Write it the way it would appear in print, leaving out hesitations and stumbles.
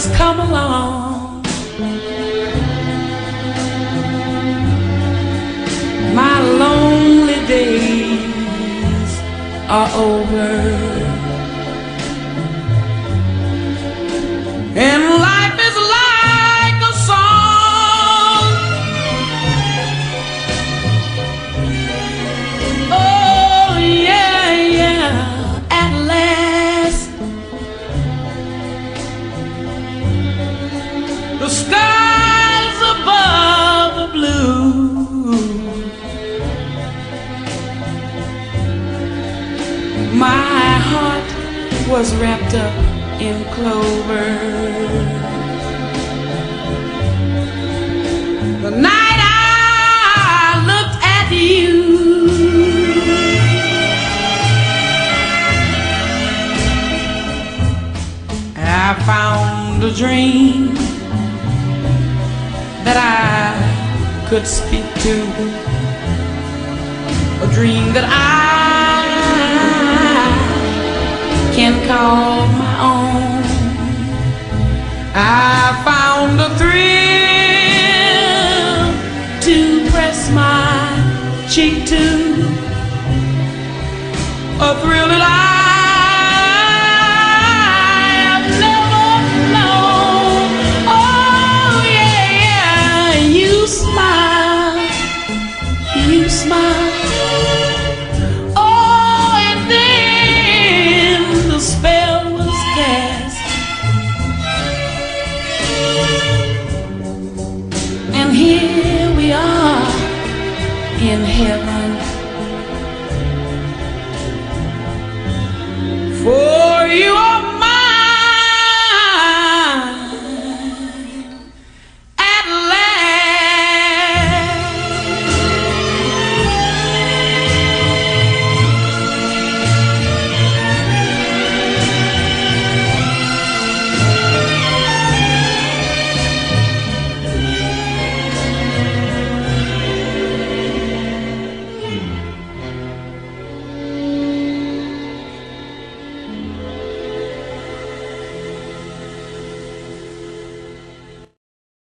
has come along. My lonely days are over, and life is like a song. Oh yeah, yeah, at last the skies above the blue, my heart was wrapped up in clover. The night I looked at you, I found a dream that I could speak to, a dream that I can call my own. I